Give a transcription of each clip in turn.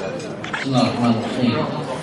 Bismillahirrahmanirrahim.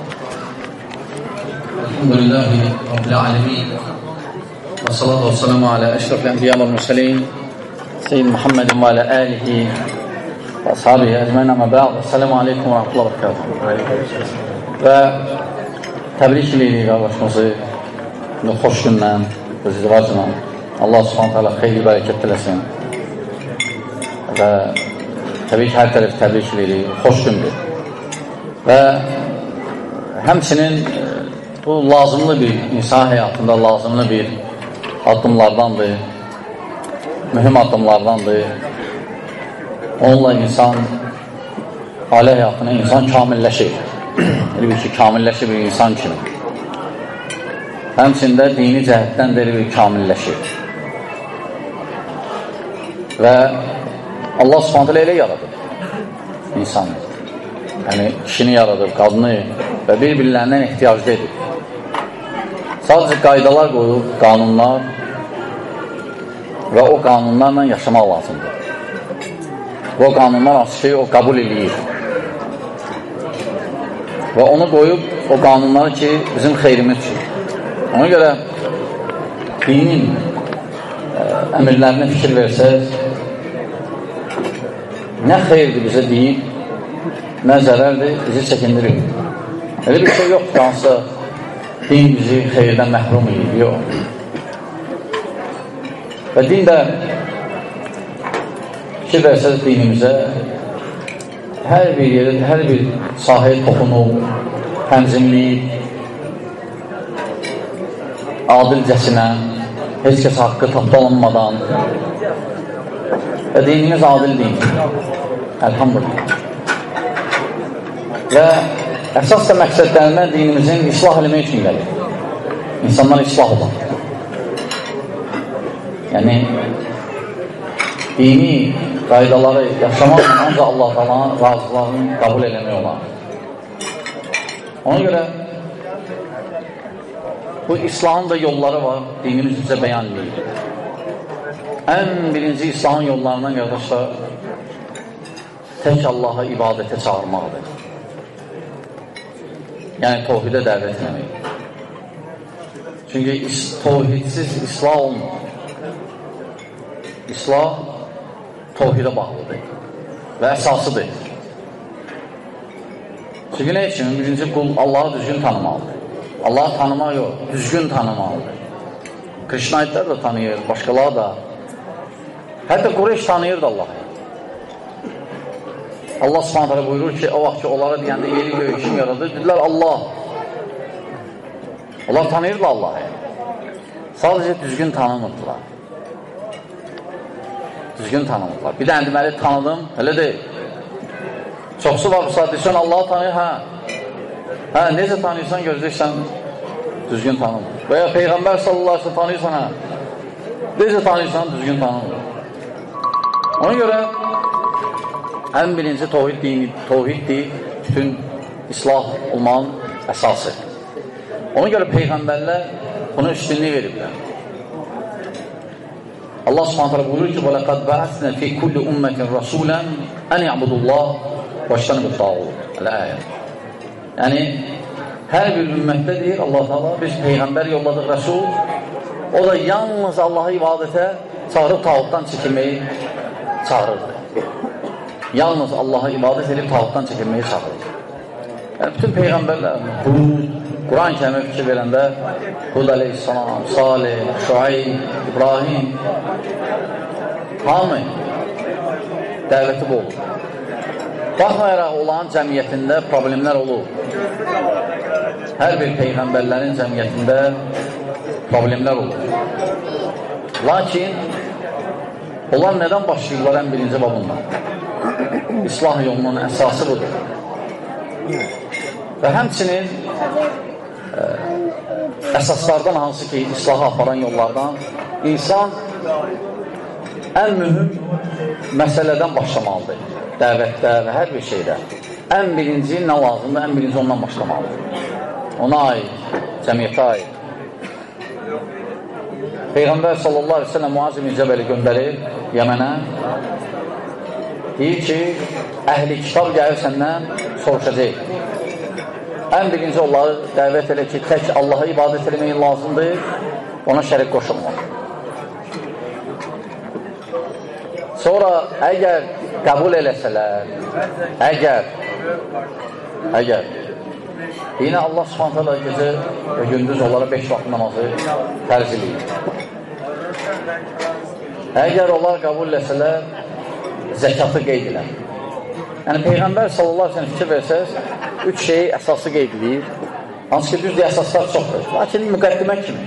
Elhamdülillahi Rabbil alemin. Və salatu və salamu alə əşrafil ənbiya və mürsəlin Seyyid Muhammedin və alə alihi və ashabihi əcməin əmə bə'd. Esselamu aleykum və rahmetullah və barakatuhu. Və təbrik edirik qardaşımızı xoş gündən, izvacla. Allah subhanahu ta'ala xeyli bərəkət diləsin. Və təbii ki, hər tərəf təbrik edirik, xoş gündür. Və həmçinin bu lazımlı bir insan həyatında lazımlı bir addımlardandır, mühüm addımlardandır. Onunla insan, ailə həyatına insan kamilləşir. Elə bir ki, kamilləşir bir insan kimi. Həmçində dini cəhətdən də elə bir kamilləşir. Və Allah subhanətələ elə yaradır insanı. Yəni, kişini yaradır, qadını və bir-birlərindən ehtiyaclı edir. Sadəcə qaydalar qoyub, qanunlar və o qanunlarla yaşamaq lazımdır. Və o qanunlar hansı ki, o qəbul edir. Və onu qoyub, o qanunları ki, bizim xeyrimiz üçün. Ona görə dinin əmirlərinə fikir versək, nə xeyirdir bizə deyib, nə zərərdir, bizi çəkindirir. Elə bir şey yoxdur, hansısa din bizi xeyirdən məhrum edir, yox. Və din də fikir versəz dinimizə hər bir yerə, hər bir sahəyə toxunub, tənzimliyib, adilcəsinə, heç kəs haqqı tapdalanmadan və dinimiz adil deyil. Elhamdülillah. Və əsas da məqsədlərindən dinimizin islah eləmək üçün gəlir. İnsanlar islah olan. Yəni, dini qaydaları yaşamaq ancaq Allah-Teala'nın razılığını qəbul eləmək olar. Ona görə bu İslamın da yolları var, dinimiz bizə bəyan edir. Ən birinci İslamın yollarından qardaşlar, tək Allah'a ibadətə çağırmaqdır. Yəni, tohidə dəvət etmək. Çünki tohidsiz islah olmur. İslah tohidə bağlıdır və əsasıdır. Çünki nə üçün? Birinci qul Allah'ı düzgün tanımalıdır. Allah'ı tanımaq yox, düzgün tanımalıdır. Krişnaitlər də tanıyır, başqaları da. Hətta Qureyş tanıyırdı Allah'ı. Allah subhanətələ buyurur ki, o vaxt ki, onlara deyəndə yeri göğü kim yaradır? Dedilər, Allah. Onlar tanıyırdılar Allah'ı. Sadəcə düzgün tanımırdılar. Düzgün tanımırdılar. Bir də deməli tanıdım, elə deyil. Çoxsu var bu saat, deyirsən Allah'ı tanıyır, hə. Hə, necə tanıyırsan, gözləyirsən, düzgün tanımır. Və ya Peyğəmbər sallallahu aleyhi ve sellem tanıyırsan, hə. Necə tanıyırsan, düzgün tanımır. Ona görə ən birinci tohiddir, bütün islah olmanın əsası. Ona görə Peyğəmbərlər buna üstünlük veriblər. Allah subhanətələ buyurur ki, وَلَقَدْ بَعَثْنَا فِي كُلِّ أُمَّةٍ رَسُولًا أَنْ يَعْبُدُ اللّٰهِ وَاجْتَنِبُ الطَّاغُوتَ. Yəni, hər bir ümmətdə deyir Allah-Teala, biz Peyğəmbər yolladıq Rəsul, o da yalnız Allah'a ibadətə çağırıb tağutdan çəkilməyi çağırırdı. Yalnız Allah'a ibadət edib tağutdan çəkilməyi çağırır. Yəni, bütün Peyğəmbərlər, Quran-ı Kərimə fikir verəndə Hud aleyhissalam, Salih, Şuayb, İbrahim hamı dəvəti bu olur. Baxmayaraq olan cəmiyyətində problemlər olur. Hər bir Peyğəmbərlərin cəmiyyətində problemlər olur. Lakin onlar nədən başlayırlar ən birinci babından? İslah yolunun əsası budur. Və həmçinin əsaslardan hansı ki, islaha aparan yollardan insan ən mühüm məsələdən başlamalıdır. Dəvətdə və hər bir şeydə. Ən birinci nə lazımdır? Ən birinci ondan başlamalıdır. Ona aid, cəmiyyətə aid. Peyğəmbər sallallahu aleyhi ve sellem Muaz ibn Cəbəli göndərir Yəmənə deyir ki, əhli kitab gəlir səndən soruşacaq. Ən birinci onları dəvət elə ki, tək Allaha ibadət eləmək lazımdır, ona şərik qoşulmaq. Sonra əgər qəbul eləsələr, əgər yine Allah Subhanahu taala gecə və gündüz onlara 5 vaxt namazı fərz eləyir. Əgər onlar qəbul etsələr, zəkatı qeyd edər. Yəni Peyğəmbər sallallahu əleyhi və səlləm fikir versəz, 3 şeyi əsası qeyd edir. Hansı ki, düzdür, əsaslar çoxdur. Lakin müqəddimə kimi.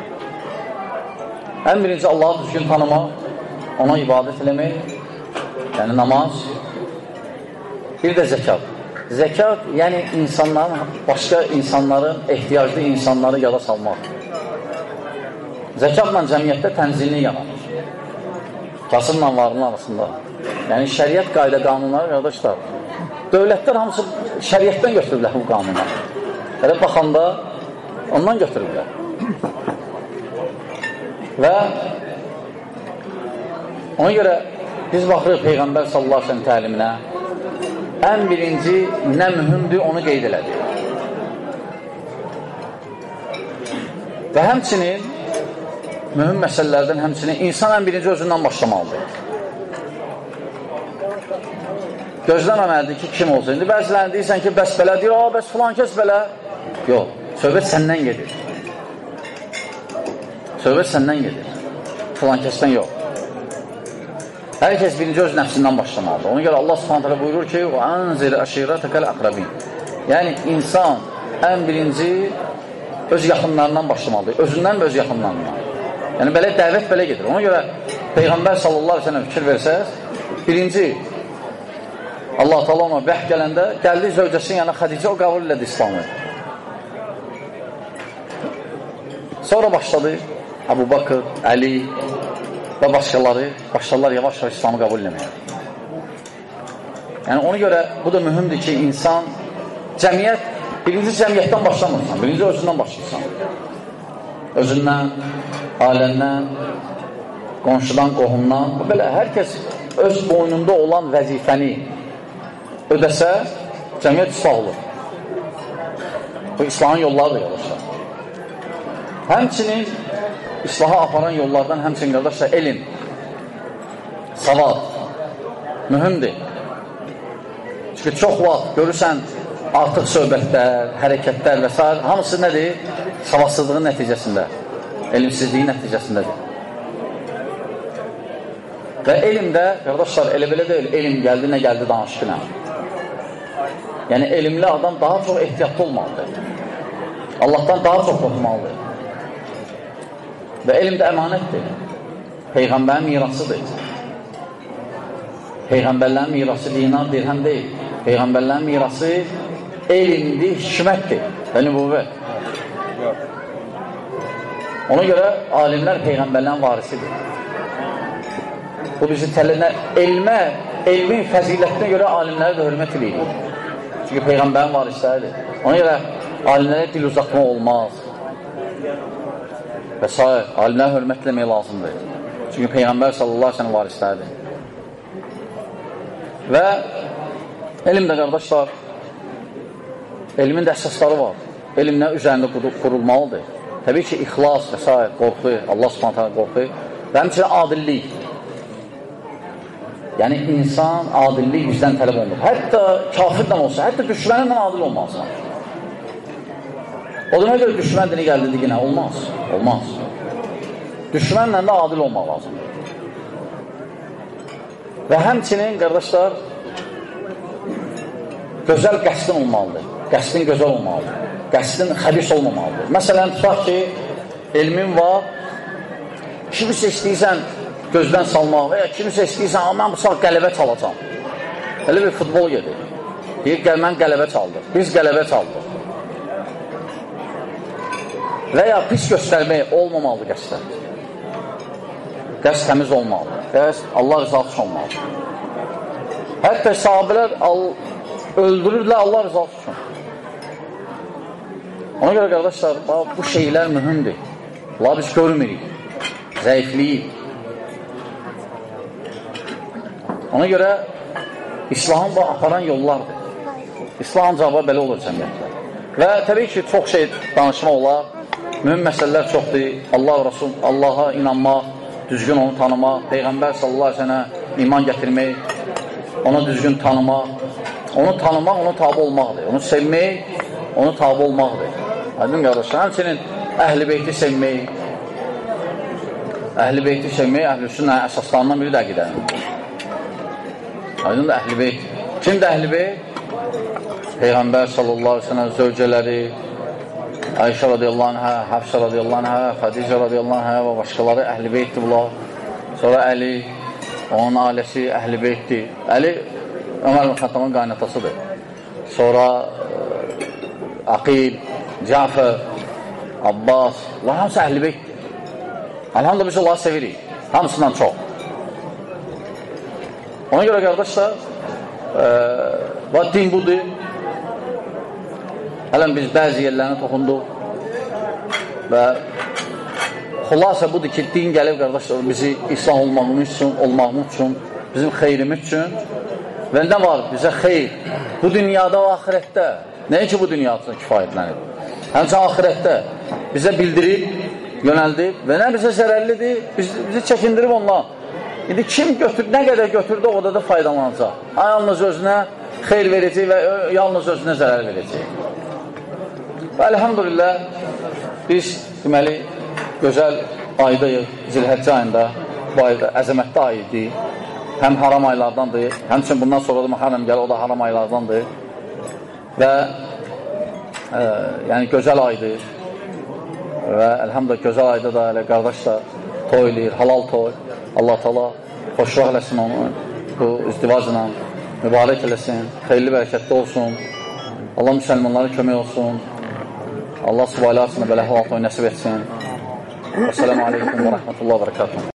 Ən birinci Allahı düzgün tanımaq, ona ibadət eləmək, yəni namaz, bir də zəkat. Zəkat, yəni insanların, başqa insanların, ehtiyaclı insanları yada salmaq. Zəkatla cəmiyyətdə tənzimli yaranır. Kasımla varlığın arasında. Yəni şəriət qayda qanunları, qardaşlar, dövlətlər hamısı şəriətdən götürürlər bu qanunları. Elə baxanda ondan götürürlər. Və ona görə biz baxırıq Peyğəmbər sallallahu əleyhi və səlləm təliminə, ən birinci nə mühümdür, onu qeyd elədi. Və həmçinin, mühüm məsələlərdən həmçinin, insan ən birinci özündən başlamalıdır. Gözləməməlidir ki, kim olsun. İndi bəzilərini deyirsən ki, bəs belə, deyir, bəs filan kəs belə. Yox, söhbət səndən gedir. Söhbət səndən gedir. Filan kəsdən yox. Hər kəs birinci öz nəfsindən başlamalıdır. Ona görə Allah Subhanahu buyurur ki, وَاَنْزِرْ أَشِيرَتَكَ الْأَقْرَبِينَ. Yəni, insan ən birinci öz yaxınlarından başlamalıdır. Özündən və öz yaxınlarından. Yəni, belə dəvət belə gedir. Ona görə Peyğəmbər sallallahu aleyhi ve sellem fikir versəz, birinci Allah Teala ona vəh gələndə gəldi zövcəsinin yanına Xədicə, o qəbul elədi İslamı. Sonra başladı Əbu Bakır, Əli və başladılar yavaş-yavaş İslamı qəbul eləməyə. Yəni ona görə bu da mühümdür ki, insan cəmiyyət, birinci cəmiyyətdən başlamırsan, birinci özündən başlayırsan. Özündən, ailəndən, qonşudan, qohumdan, belə hər kəs öz boynunda olan vəzifəni ödəsə, cəmiyyət islah olur. Bu İslahın yollarıdır, yoldaşlar. Həmçinin İslaha aparan yollardan həmçinin qardaşlar elm, savad mühümdir. Çünki çox vaxt görürsən artıq söhbətlər, hərəkətlər və s. hamısı nədir? Savadsızlığın nəticəsində, elmsizliyin nəticəsindədir. Və elmdə, qardaşlar, elə belə deyil, elm gəldi, nə gəldi danışqına. Yəni elmli adam daha çox ehtiyatlı olmalıdır. Allahdan daha çox qorxmalıdır. Və elm də əmanətdir. Peyğəmbərin mirasıdır. Peyğəmbərlərin mirası dinar, dirhəm deyil. Peyğəmbərlərin mirası elmdir, hikmətdir və nübüvvət. Ona görə alimlər Peyğəmbərlərin varisidir. Bu bizi elmin fəzilətinə görə alimlərə də hörmət edir. Çünki Peyğəmbərin varisləridir. Ona görə alimlərə dil uzatmaq olmaz. Və s. alimlərə hörmət eləmək lazımdır. Çünki Peyğəmbər sallallahu aleyhi ve sellem varisləridir. Və elm də qardaşlar, elmin də əsasları var. Elm nə üzərində qurulmalıdır? Təbii ki, ixlas və s. qorxu, Allah subhanətə qorxu və həmçinin adillik. Yəni, insan adillik bizdən tələb olunur. Hətta kafirdən olsa, hətta düşmənlə adil olmazsan. O demək görə düşmən dini gəldi yine olmaz. Olmaz. Düşmənlə də adil olmaq lazımdır. Və həmçinin, qardaşlar, gözəl qəsdin olmalıdır. Qəsdin gözəl olmalıdır. Qəsdin xəbis olmamalıdır. Məsələn, tutaq ki, elmin var, kimisə istəyirsən gözdən salmaq və ya kimisə istəyirsən, mən bu saat qələbə çalacam. Elə bir futbol gedir. Deyir, mən qələbə çaldım. Biz qələbə çaldıq. Və ya pis göstərmək olmamalıdır qəsdən. Qəsd təmiz olmalıdır. Qəsd Allah rızası üçün olmalıdır. Hətta sahabələr öldürürlər Allah rızası üçün. Ona görə qardaşlar, bu şeylər mühümdür. Allah biz görmürük. Zəifliyik. Ona görə İslamın bu aparan yollardır. İslam cavabı belə olur cəmiyyətdə. Və təbii ki, çox şey danışmaq olar. Mühüm məsələlər çoxdur. Allah və Rasul, Allaha inanmaq, düzgün onu tanımaq, Peyğəmbər sallallahu aleyhi ve sellem iman gətirmək, onu düzgün tanımaq, onu tabi olmaqdır. Onu sevmək, onu tabi olmaqdır. Aydın qardaşlar, həmçinin Əhl-i Beyti sevmək, Əhl-i Beyti sevmək, Əhl-i Sünnə əsaslarından biri də əqidədir. Aydın da Əhl-i Beyt. Kimdir Əhl-i Beyt? Peyğəmbər sallallahu aleyhi ve sellem zövcələri, Ayşə radiyallahu anhə, Həfsə radiyallahu anhə, Xədicə radiyallahu anhə və başqaları Əhl-i Beytdir bunlar. Sonra Əli, onun ailəsi Əhl-i Beytdir. Əli, Ömər ibn Xəttabın qaynatasıdır. Sonra Aqil, Cəfər, Abbas, bunlar hamısı Əhl-i Beytdir. Elhamdülillah biz Allah'ı sevirik. Hamısından çox. Ona görə qardaşlar, din budur. Hələn biz bəzi yerlərinə toxunduq və xülasə budur ki, din gəlib qardaşlar bizi İslam olmağımız üçün, bizim xeyrimiz üçün və nə var bizə xeyr? Bu dünyada və ahirətdə. Nəyə ki, bu dünyada kifayətlənir? Həmçə ahirətdə bizə bildirib, yönəldib və nə bizə zərərlidir, bizi çəkindirib ondan. İndi kim nə qədər götürdü, o da faydalanacaq. Yalnız özünə xeyr verəcək və yalnız özünə zərər verəcək. Və elhamdülillah, biz deməli, gözəl aydayıq, Zilhəccə ayında, bu ayda əzəmətli ayıdır, həm haram aylardandır, həmçin bundan sonra da Muharrem gəlir, o da haram aylardandır və yəni gözəl aydır və elhamdülillah, gözəl ayda da elə qardaş da toy eləyir, halal toy, Allah Teala xoşluq eləsin onu, bu izdivacla mübarək eləsin, xeyirli bərəkətli olsun, Allah müsəlmanlara kömək olsun, Allah subhanahu belə halal toy nəsib etsin. Esselamu aleykum və rəhmətullah və bərəkatuhu.